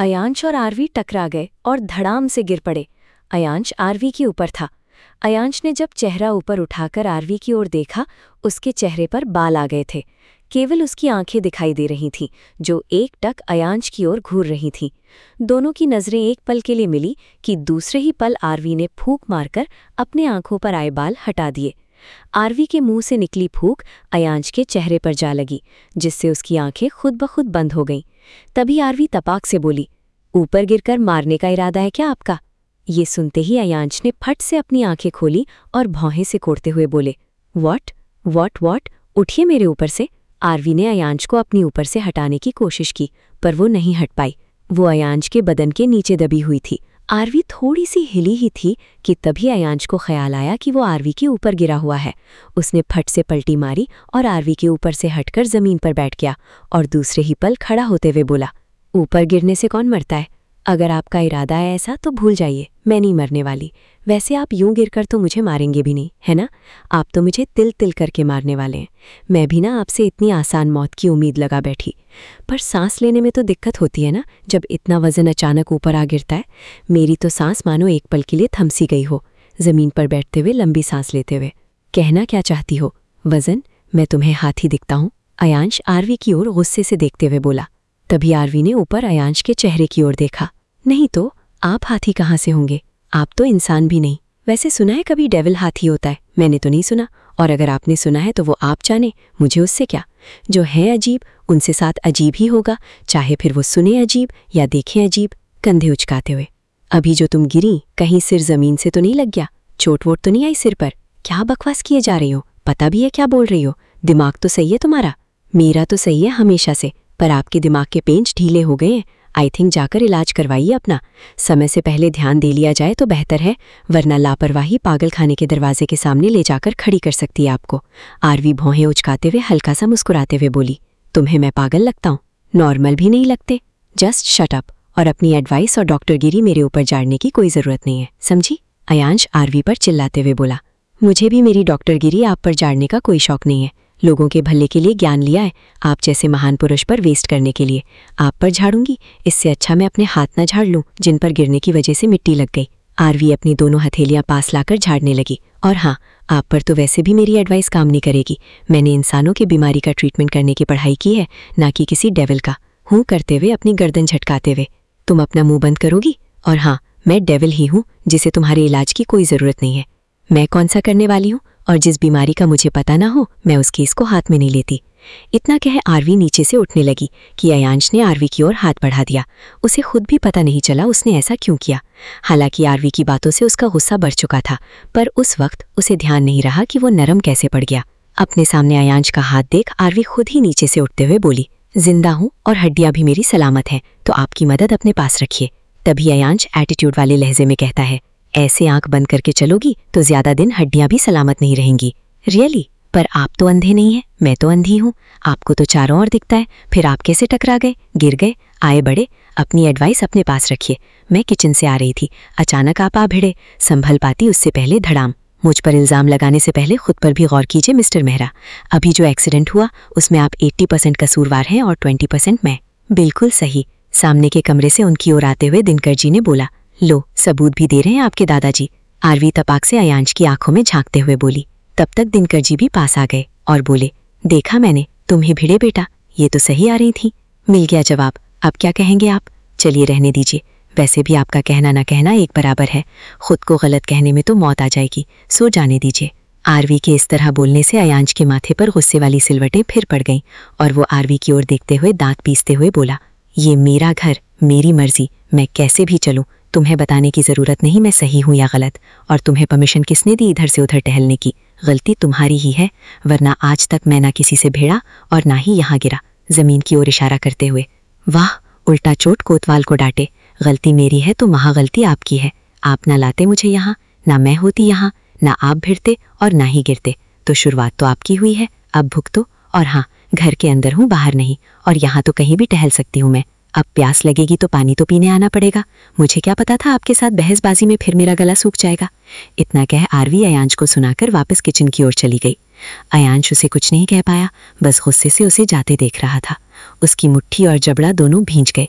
अयांश और आरवी टकरा गए और धड़ाम से गिर पड़े। अयांश आरवी के ऊपर था। अयांश ने जब चेहरा ऊपर उठाकर आरवी की ओर देखा, उसके चेहरे पर बाल आ गए थे। केवल उसकी आंखें दिखाई दे रही थीं, जो एकटक अयांश की ओर घूर रही थीं। दोनों की नज़रें एक पल के लिए मिली कि दूसरे ही पल आरवी ने फूंक मारकर अपने आंखों पर आए बाल हटा दिए। आरवी के मुंह से निकली फूंक अयांश के चेहरे पर जा लगी, जिससे उसकी आंखें खुद ब खुद बंद हो गईं। तभी आरवी तपाक से बोली, ऊपर गिरकर मारने का इरादा है क्या आपका? ये सुनते ही अयांश ने फट से अपनी आंखें खोली और भौहें से कोड़ते हुए बोले, व्हाट व्हाट व्हाट, उठिए मेरे ऊपर से। आरवी ने अयांश को अपनी ऊपर से हटाने की कोशिश की, पर वो नहीं हट पाई। वो अयांश के बदन के नीचे दबी हुई थी। आरवी थोड़ी सी हिली ही थी कि तभी अयांश को ख्याल आया कि वो आरवी के ऊपर गिरा हुआ है। उसने फट से पलटी मारी और आरवी के ऊपर से हटकर जमीन पर बैठ गया और दूसरे ही पल खड़ा होते हुए बोला, ऊपर गिरने से कौन मरता है? अगर आपका इरादा है ऐसा तो भूल जाइए, मैं नहीं मरने वाली। वैसे आप यूं गिरकर तो मुझे मारेंगे भी नहीं, है ना? आप तो मुझे तिल तिल करके मारने वाले हैं। मैं भी ना आपसे इतनी आसान मौत की उम्मीद लगा बैठी, पर सांस लेने में तो दिक्कत होती है ना, जब इतना वजन अचानक ऊपर आ गिरता है। मेरी तो सांस मानो एक पल के लिए थमसी गई हो, जमीन पर बैठते हुए लंबी सांस लेते हुए। कहना क्या चाहती हो? वजन? मैं तुम्हें हाथी दिखता हूँ? अयांश आरवी की ओर गुस्से से देखते हुए बोला। तभी आरवी ने ऊपर अयांश के चेहरे की ओर देखा। नहीं तो आप हाथी कहाँ से होंगे? आप तो इंसान भी नहीं। वैसे सुना है कभी डेविल हाथी होता है? मैंने तो नहीं सुना, और अगर आपने सुना है तो वो आप जाने, मुझे उससे क्या। जो है अजीब उनसे साथ अजीब ही होगा, चाहे फिर वो सुने अजीब या देखें अजीब। कंधे उचकाते हुए, अभी जो तुम गिरी कहीं सिर जमीन से तो नहीं लग गया? चोट वोट तो नहीं आई सिर पर? क्या बकवास किए जा रही हो? पता भी है क्या बोल रही हो? दिमाग तो सही है तुम्हारा? मेरा तो सही है हमेशा से, पर आपके दिमाग के पेंच ढीले हो गए हैं। आई थिंक जाकर इलाज करवाइए अपना। समय से पहले ध्यान दे लिया जाए तो बेहतर है, वरना लापरवाही पागल खाने के दरवाजे के सामने ले जाकर खड़ी कर सकती है आपको। आरवी भौहें उचकाते हुए हल्का सा मुस्कुराते हुए बोली, तुम्हें मैं पागल लगता हूँ? नॉर्मल भी नहीं लगते। जस्ट शट अप, और अपनी एडवाइस और डॉक्टरगिरी मेरे ऊपर झाड़ने की कोई ज़रूरत नहीं है, समझी? अयांश आरवी पर चिल्लाते हुए बोला, मुझे भी मेरी डॉक्टरगिरी आप पर झाड़ने का कोई शौक नहीं है। लोगों के भले के लिए ज्ञान लिया है, आप जैसे महान पुरुष पर वेस्ट करने के लिए। आप पर झाड़ूंगी, इससे अच्छा मैं अपने हाथ न झाड़ लूं जिन पर गिरने की वजह से मिट्टी लग गई। आरवी अपनी दोनों हथेलियां पास लाकर झाड़ने लगी। और हाँ, आप पर तो वैसे भी मेरी एडवाइस काम नहीं करेगी। मैंने इंसानों की बीमारी का ट्रीटमेंट करने की पढ़ाई की है, ना कि किसी डेविल का। हूँ करते हुए अपनी गर्दन झटकाते हुए, तुम अपना मुंह बंद करोगी? और हाँ, मैं डेविल ही हूँ जिसे तुम्हारे इलाज की कोई ज़रूरत नहीं है। मैं कौन सा करने वाली हूँ? और जिस बीमारी का मुझे पता ना हो, मैं उस केस को हाथ में नहीं लेती। इतना कह आरवी नीचे से उठने लगी कि अयांश ने आरवी की ओर हाथ बढ़ा दिया। उसे खुद भी पता नहीं चला उसने ऐसा क्यों किया। हालांकि आरवी की बातों से उसका गुस्सा बढ़ चुका था, पर उस वक्त उसे ध्यान नहीं रहा कि वो नरम कैसे पड़ गया। अपने सामने अयांश का हाथ देख आरवी खुद ही नीचे से उठते हुए बोली, जिंदा हूँ और हड्डियां भी मेरी सलामत हैं, तो आपकी मदद अपने पास रखिए। तभी अयांश एटीट्यूड वाले लहजे में कहता है, ऐसे आंख बंद करके चलोगी तो ज्यादा दिन हड्डियां भी सलामत नहीं रहेंगी। रियली? पर आप तो अंधे नहीं हैं, मैं तो अंधी हूँ। आपको तो चारों ओर दिखता है, फिर आप कैसे टकरा गए, गिर गए? आए बड़े, अपनी एडवाइस अपने पास रखिए। मैं किचन से आ रही थी, अचानक आप आ भिड़े। संभल पाती उससे पहले धड़ाम। मुझ पर इल्जाम लगाने से पहले खुद पर भी गौर कीजिए मिस्टर मेहरा। अभी जो एक्सीडेंट हुआ उसमें आप 80% कसूरवार हैं और 20% मैं। बिल्कुल सही। सामने के कमरे से उनकी ओर आते हुए दिनकर जी ने बोला, लो सबूत भी दे रहे हैं आपके दादाजी। आरवी तपाक से अयांश की आंखों में झांकते हुए बोली। तब तक दिनकर जी भी पास आ गए और बोले, देखा मैंने, तुम ही भिड़े बेटा, ये तो सही आ रही थी। मिल गया जवाब, अब क्या कहेंगे आप? चलिए रहने दीजिए, वैसे भी आपका कहना ना कहना एक बराबर है। खुद को गलत कहने में तो मौत आ जाएगी, सो जाने दीजिए। आरवी के इस तरह बोलने से अयांश के माथे पर गुस्से वाली सिलवटें फिर पड़ गईं और वो आरवी की ओर देखते हुए दांत पीसते हुए बोला, ये मेरा घर, मेरी मर्जी, मैं कैसे भी चलूं। तुम्हें बताने की ज़रूरत नहीं मैं सही हूँ या गलत। और तुम्हें परमिशन किसने दी इधर से उधर टहलने की? गलती तुम्हारी ही है, वरना आज तक मैं ना किसी से भिड़ा और ना ही यहाँ गिरा। ज़मीन की ओर इशारा करते हुए, वाह, उल्टा चोट कोतवाल को डांटे। गलती मेरी है तो महागलती आपकी है। आप ना लाते मुझे यहाँ, ना मैं होती यहाँ, ना आप भिड़ते और ना ही गिरते। तो शुरुआत तो आपकी हुई है, अब भुगतो। और हाँ, घर के अंदर हूँ, बाहर नहीं, और यहाँ तो कहीं भी टहल सकती हूँ मैं। अब प्यास लगेगी तो पानी तो पीने आना पड़ेगा। मुझे क्या पता था आपके साथ बहसबाजी में फिर मेरा गला सूख जाएगा। इतना कह आरवी अयांश को सुनाकर वापस किचन की ओर चली गई। अयांश उसे कुछ नहीं कह पाया, बस गुस्से से उसे जाते देख रहा था। उसकी मुट्ठी और जबड़ा दोनों भींच गए।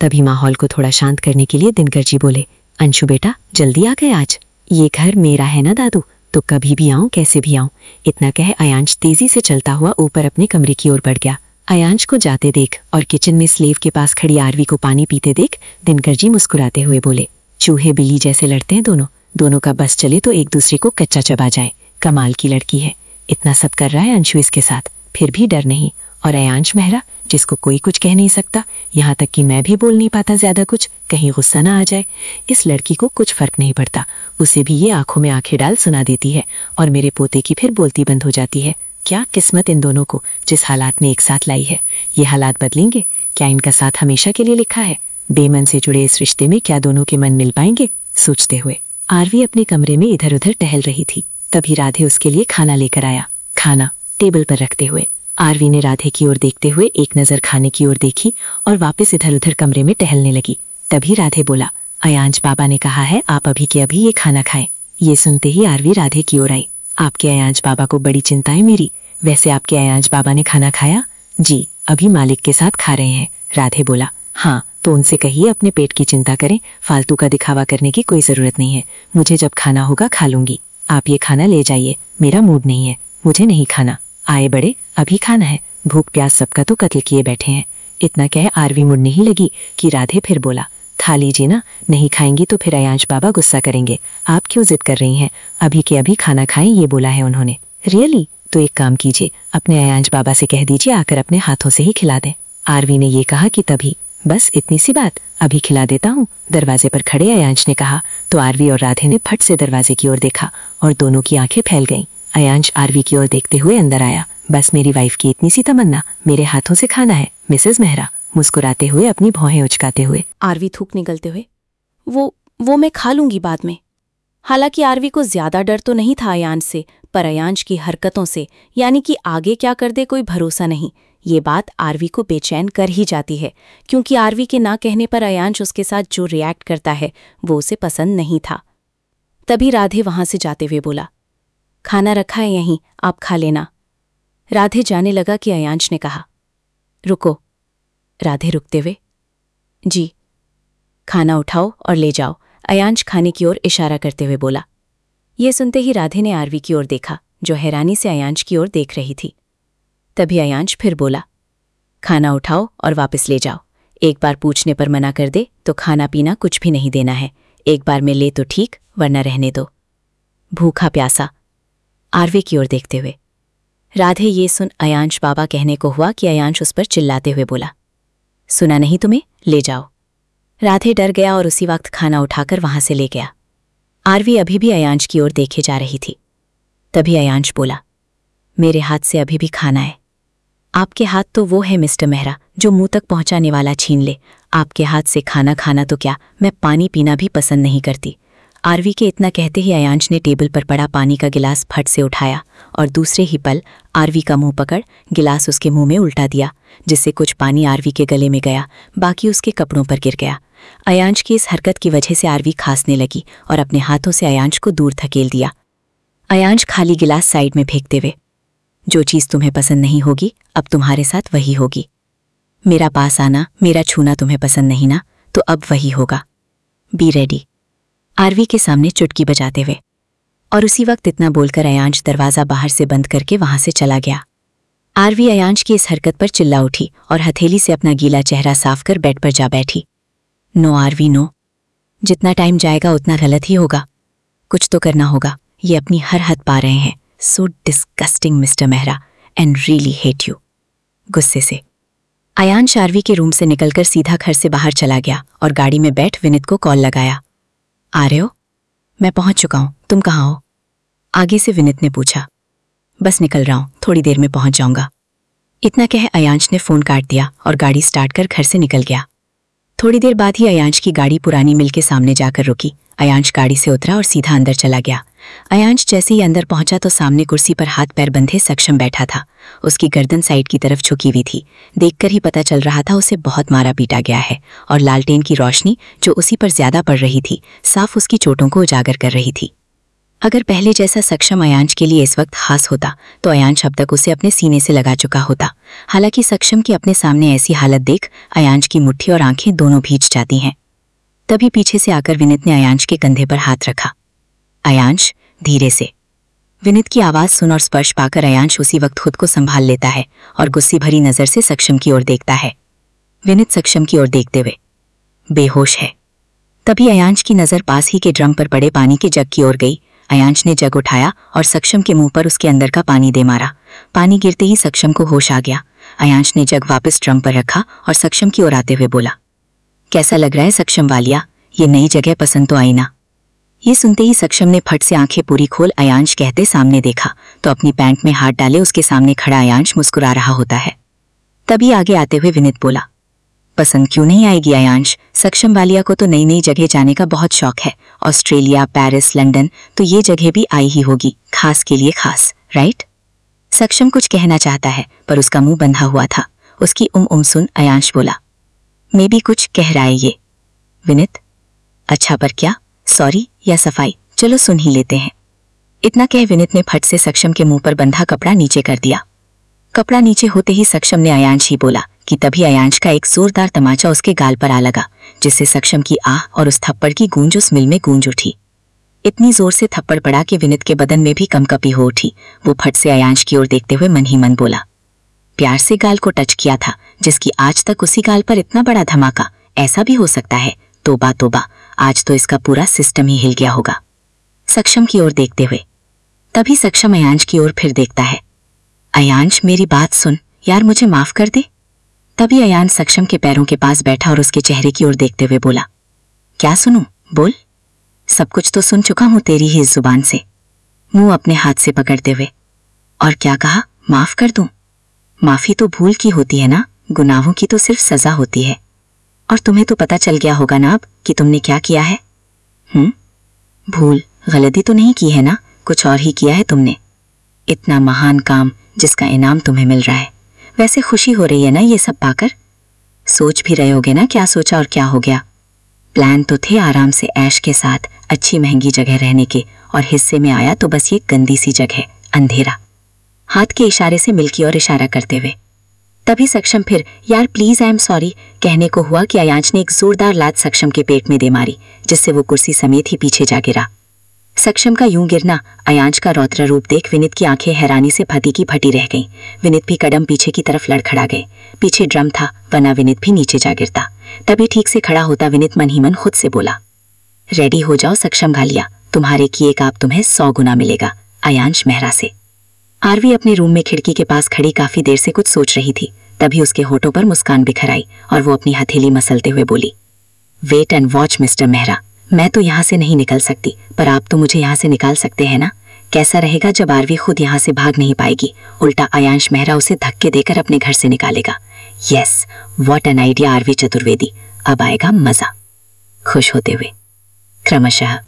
तभी माहौल को थोड़ा शांत करने के लिए दिनकर जी बोले, अंशु बेटा जल्दी आ गए आज। ये घर मेरा है ना दादू, तो कभी भी आऊं कैसे भी आऊं। इतना कह अयांश तेजी से चलता हुआ ऊपर अपने कमरे की ओर बढ़ गया। अयांश को जाते देख और किचन में स्लेव के पास खड़ी आरवी को पानी पीते देख दिनकर जी मुस्कुराते हुए बोले, चूहे बिल्ली जैसे लड़ते हैं दोनों का बस चले तो एक दूसरे को कच्चा चबा जाए। कमाल की लड़की है, इतना सब कर रहा है अंशु इसके साथ, फिर भी डर नहीं। और अयांश मेहरा जिसको कोई कुछ कह नहीं सकता, यहाँ तक कि मैं भी बोल नहीं पाता ज्यादा कुछ, कहीं गुस्सा ना आ जाए। इस लड़की को कुछ फर्क नहीं पड़ता, उसे भी ये आंखों में आंखें डाल सुना देती है और मेरे पोते की फिर बोलती बंद हो जाती है। क्या किस्मत इन दोनों को जिस हालात में एक साथ लाई है। ये हालात बदलेंगे क्या? इनका साथ हमेशा के लिए लिखा है। बेमन से जुड़े इस रिश्ते में क्या दोनों के मन मिल पाएंगे? सोचते हुए आरवी अपने कमरे में इधर उधर टहल रही थी। तभी राधे उसके लिए खाना लेकर आया। खाना टेबल पर रखते हुए आरवी ने राधे की ओर देखते हुए एक नजर खाने की ओर देखी और वापस इधर उधर कमरे में टहलने लगी। तभी राधे बोला, अयांश बाबा ने कहा है आप अभी के अभी ये खाना खाएं। ये सुनते ही आरवी राधे की ओर आई। आपके अयांश बाबा को बड़ी चिंता है मेरी। वैसे आपके अयांश बाबा ने खाना खाया? जी अभी मालिक के साथ खा रहे हैं। राधे बोला, हाँ तो उनसे कहिए अपने पेट की चिंता करें, फालतू का दिखावा करने की कोई जरूरत नहीं है। मुझे जब खाना होगा खा लूंगी, आप ये खाना ले जाइए, मेरा मूड नहीं है, मुझे नहीं खाना। आए बड़े अभी खाना है, भूख प्यास सबका तो कत्ल किए बैठे हैं। इतना कह आरवी मुड़ने ही लगी कि राधे फिर बोला, खा लीजिए ना, नहीं खाएंगी तो फिर अयांश बाबा गुस्सा करेंगे। आप क्यों जिद कर रही हैं? अभी के अभी खाना खाएं, ये बोला है उन्होंने। रियली? तो एक काम कीजिए, अपने अयांश बाबा से कह दीजिए आकर अपने हाथों से ही खिला दें। आरवी ने ये कहा कि तभी, बस इतनी सी बात, अभी खिला देता हूँ, दरवाजे पर खड़े अयांश ने कहा। तो आरवी और राधे ने फट से दरवाजे की ओर देखा और दोनों की आंखें फैल गईं। अयांश आरवी की ओर देखते हुए अंदर आया। बस मेरी वाइफ की इतनी सी तमन्ना, मेरे हाथों से खाना है मिसेज मेहरा, मुस्कुराते हुए अपनी भौहें उचकाते हुए। आरवी थूक निकलते हुए, वो मैं खा लूंगी बाद में। हालांकि आरवी को ज्यादा डर तो नहीं था अयांश से, पर अयांश की हरकतों से, यानी कि आगे क्या कर दे कोई भरोसा नहीं। ये बात आरवी को बेचैन कर ही जाती है, क्योंकि आरवी के ना कहने पर अयांश उसके साथ जो रिएक्ट करता है वो उसे पसंद नहीं था। तभी राधे वहां से जाते हुए बोला, खाना रखा है यहीं, आप खा लेना। राधे जाने लगा कि अयांश ने कहा, रुको। राधे रुकते हुए, जी। खाना उठाओ और ले जाओ, अयांश खाने की ओर इशारा करते हुए बोला। ये सुनते ही राधे ने आरवी की ओर देखा, जो हैरानी से अयांश की ओर देख रही थी। तभी अयांश फिर बोला, खाना उठाओ और वापस ले जाओ। एक बार पूछने पर मना कर दे तो खाना पीना कुछ भी नहीं देना है। एक बार में ले तो ठीक, वरना रहने दो। भूखा प्यासा। आरवी की ओर देखते हुए राधे ये सुन अयांश बाबा कहने को हुआ कि अयांश उस पर चिल्लाते हुए बोला, सुना नहीं तुम्हें, ले जाओ। राधे डर गया और उसी वक्त खाना उठाकर वहां से ले गया। आरवी अभी भी अयांश की ओर देखे जा रही थी। तभी अयांश बोला, मेरे हाथ से अभी भी खाना है। आपके हाथ तो वो है मिस्टर मेहरा जो मुंह तक पहुंचाने वाला छीन ले। आपके हाथ से खाना खाना तो क्या, मैं पानी पीना भी पसंद नहीं करती। आरवी के इतना कहते ही अयांश ने टेबल पर पड़ा पानी का गिलास फट से उठाया और दूसरे ही पल आरवी का मुंह पकड़ गिलास उसके मुंह में उल्टा दिया, जिससे कुछ पानी आरवी के गले में गया, बाकी उसके कपड़ों पर गिर गया। अयांश की इस हरकत की वजह से आरवी खांसने लगी और अपने हाथों से अयांश को दूर धकेल दिया। अयांश खाली गिलास साइड में फेंकते हुए, जो चीज़ तुम्हें पसंद नहीं होगी अब तुम्हारे साथ वही होगी। मेरा पास आना, मेरा छूना तुम्हें पसंद नहीं ना, तो अब वही होगा। Be ready. आरवी के सामने चुटकी बजाते हुए। और उसी वक्त इतना बोलकर अयांश दरवाज़ा बाहर से बंद करके वहां से चला गया। आरवी अयांश की इस हरकत पर चिल्ला उठी और हथेली से अपना गीला चेहरा साफ कर बेड पर जा बैठी। नो आरवी नो, जितना टाइम जाएगा उतना गलत ही होगा। कुछ तो करना होगा, ये अपनी हर हद पा रहे हैं। So disgusting mister Mehra, and really hate you. गुस्से से अयांश आरवी के रूम से निकलकर सीधा घर से बाहर चला गया और गाड़ी में बैठ विनित को कॉल लगाया। आ रहे हो? मैं पहुंच चुका हूं, तुम कहाँ हो? आगे से विनित ने पूछा। बस निकल रहा हूं, थोड़ी देर में पहुंच जाऊंगा। इतना कह अयांश ने फोन काट दिया और गाड़ी स्टार्ट कर घर से निकल गया। थोड़ी देर बाद ही अयांश की गाड़ी पुरानी मिल के सामने जाकर रुकी। अयांश गाड़ी से उतरा और सीधा अंदर चला गया। अयांश जैसे ही अंदर पहुंचा तो सामने कुर्सी पर हाथ पैर बंधे सक्षम बैठा था। उसकी गर्दन साइड की तरफ झुकी हुई थी। देखकर ही पता चल रहा था उसे बहुत मारा पीटा गया है और लालटेन की रोशनी जो उसी पर ज्यादा पड़ रही थी साफ उसकी चोटों को उजागर कर रही थी। अगर पहले जैसा सक्षम अयांश के लिए इस वक्त खास होता तो अयांश अब तक उसे अपने सीने से लगा चुका होता। हालांकि सक्षम की अपने सामने ऐसी हालत देख अयांश की मुट्ठी और आंखें दोनों भीग जाती हैं। तभी पीछे से आकर विनीत ने अयांश के कंधे पर हाथ रखा। अयांश, धीरे से। विनीत की आवाज सुन और स्पर्श पाकर अयांश उसी वक्त खुद को संभाल लेता है और गुस्से भरी नजर से सक्षम की ओर देखता है। विनीत सक्षम की ओर देखते हुए बेहोश है। तभी अयांश की नजर पास ही के ड्रम पर पड़े पानी के जग की ओर गई। अयांश ने जग उठाया और सक्षम के मुंह पर उसके अंदर का पानी दे मारा। पानी गिरते ही सक्षम को होश आ गया। अयांश ने जग वापस ड्रम पर रखा और सक्षम की ओर आते हुए बोला, कैसा लग रहा है सक्षम वालिया, ये नई जगह पसंद तो आई ना? ये सुनते ही सक्षम ने फट से आंखें पूरी खोल अयांश कहते सामने देखा तो अपनी पैंट में हाथ डाले उसके सामने खड़ा अयांश मुस्कुरा रहा होता है। तभी आगे आते हुए विनीत बोला, पसंद क्यों नहीं आएगी अयांश, सक्षम वालिया को तो नई नई जगह जाने का बहुत शौक है। ऑस्ट्रेलिया, पेरिस, लंदन, तो ये जगह भी आई ही होगी, खास के लिए खास, राइट? सक्षम कुछ कहना चाहता है पर उसका मुंह बंधा हुआ था। उसकी सुन अयांश बोला, मैं भी कुछ कह रहा है ये। विनीत, अच्छा पर क्या, सॉरी या सफाई, चलो सुन ही लेते हैं। इतना कह विनीत ने फट से सक्षम के मुंह पर बंधा कपड़ा नीचे कर दिया। कपड़ा नीचे होते ही सक्षम ने अयांश ही बोला कि तभी अयांश का एक जोरदार तमाचा उसके गाल पर आ लगा, जिससे सक्षम की आह और उस थप्पड़ की गूंज उस मिल में गूंज उठी। इतनी जोर से थप्पड़ पड़ा कि विनीत के बदन में भी कंपकपी हो उठी। वो फट से अयांश की ओर देखते हुए मन ही मन बोला, प्यार से गाल को टच किया था जिसकी आज तक उसी गाल पर इतना बड़ा धमाका, ऐसा भी हो सकता है? तोबा तोबा, आज तो इसका पूरा सिस्टम ही हिल गया होगा। सक्षम की ओर देखते हुए तभी सक्षम अयांश की ओर फिर देखता है। अयांश, मेरी बात सुन यार, मुझे माफ कर दे। तभी अयांश सक्षम के पैरों के पास बैठा और उसके चेहरे की ओर देखते हुए बोला, क्या सुनूं, बोल। सब कुछ तो सुन चुका हूं तेरी ही इस जुबान से। मुंह अपने हाथ से पकड़ते हुए, और क्या कहा, माफ कर दूं? माफी तो भूल की होती है ना, गुनाहों की तो सिर्फ सजा होती है। और तुम्हें तो पता चल गया होगा ना अब कि तुमने क्या किया है। भूल, गलती तो नहीं की है ना, कुछ और ही किया है तुमने। इतना महान काम जिसका इनाम तुम्हें मिल रहा है। वैसे खुशी हो रही है ना ये सब पाकर? सोच भी रहे होगे ना क्या सोचा और क्या हो गया। प्लान तो थे आराम से ऐश के साथ अच्छी महंगी जगह रहने के, और हिस्से में आया तो बस ये गंदी सी जगह, अंधेरा। हाथ के इशारे से मिल्की और इशारा करते हुए तभी सक्षम फिर यार प्लीज आई एम सॉरी कहने को हुआ कि अयांश ने एक जोरदार लात सक्षम के पेट में दे मारी, जिससे वो कुर्सी समेत ही पीछे जा गिरा। सक्षम का यूं गिरना, अयांश का रौद्र रूप देख विनीत की आंखें हैरानी से फटी की फटी रह गईं। विनीत भी कदम पीछे की तरफ लड़खड़ा गए। पीछे ड्रम था, वरना विनीत भी नीचे जा गिरता। तभी ठीक से खड़ा होता विनीत मन ही मन खुद से बोला, रेडी हो जाओ सक्षम घालिया, तुम्हारे किए का अब तुम्हें 100 गुना मिलेगा। अयांश मेहरा से। आरवी अपने रूम में खिड़की के पास खड़ी काफी देर से कुछ सोच रही थी। तभी उसके होठों पर मुस्कान बिखर आई और वो अपनी हथेली मसलते हुए बोली, wait and watch mister Mehra, मैं तो यहाँ से नहीं निकल सकती, पर आप तो मुझे यहाँ से निकाल सकते हैं ना। कैसा रहेगा जब आरवी खुद यहाँ से भाग नहीं पाएगी, उल्टा अयांश मेहरा उसे धक्के देकर अपने घर से निकालेगा। Yes, what an idea Aarvi Chaturvedi, अब आएगा मजा। खुश होते हुए क्रमशः